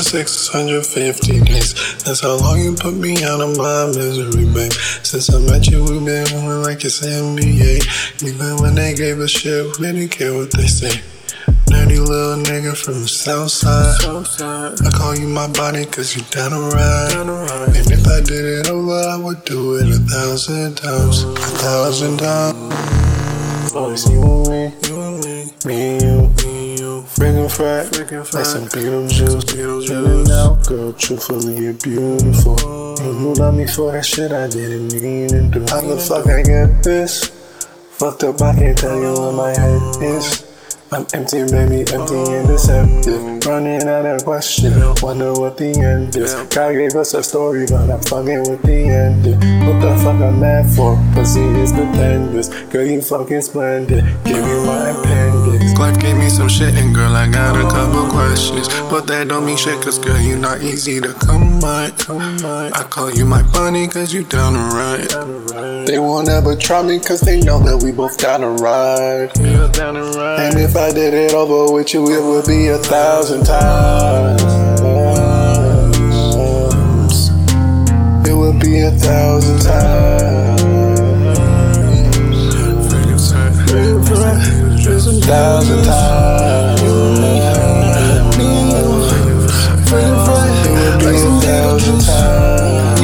650 days. That's how long you put me out of my misery, babe. Since I met you, we've been moving like it's NBA. Even when they gave a shit, we didn't care what they say. Nerdy little nigga from the south side. I call you my body cause you down to ride. And if I did it over, I would do it 1,000 times. 1,000 times. Always you and me and you. Friggin' fat, like some Beetlejuice. Chillin' out, girl, truthfully you're beautiful. You love me for that shit I didn't mean to do. How the fuck I get this? Fucked up, I can't tell you where my head is. I'm empty, baby, empty and deceptive. Running out of questions, wonder what the end is. God gave us a story, but I'm fucking with the ending. What the fuck I'm mad for? Pussy is stupendous. Girl, you fucking splendid. Give me my appendix. Life gave me some shit, and girl, I got a couple questions. But that don't mean shit, cause girl, you not easy to come by. I call you my bunny, cause you down to ride. They won't ever try me, cause they know that we both down to ride. And if I did it over with you, it would be 1,000 times. It would be 1,000 times. 1,000 times. It would be 1,000 times.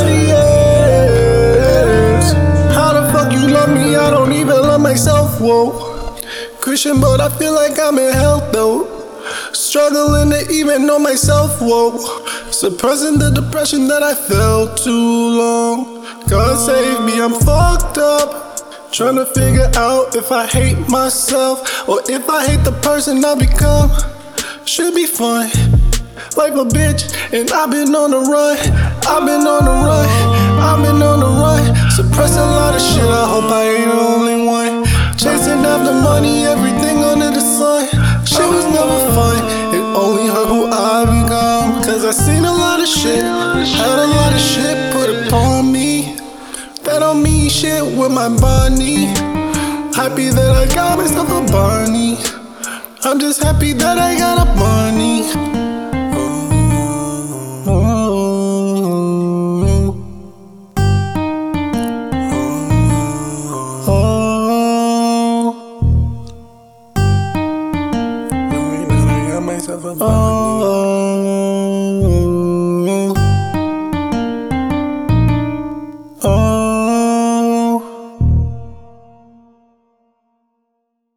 How the fuck you love me? I don't even love myself, whoa. Christian, but I feel like I'm in hell though. Struggling to even know myself, whoa. Suppressing the depression that I felt too long. God save me, I'm fucked up. Trying to figure out if I hate myself or if I hate the person I become. Should be fun, like a bitch, and I've been on the run. Suppressing a lot of shit, I hope I ain't the only one. Chasing after money, everything under the sun. Shit was never fun, it only hurt who I become. Cause I seen a lot of shit, had a lot of shit put upon me. That don't mean shit with my body. Happy that I got myself a Barney. I'm just happy that I got a money.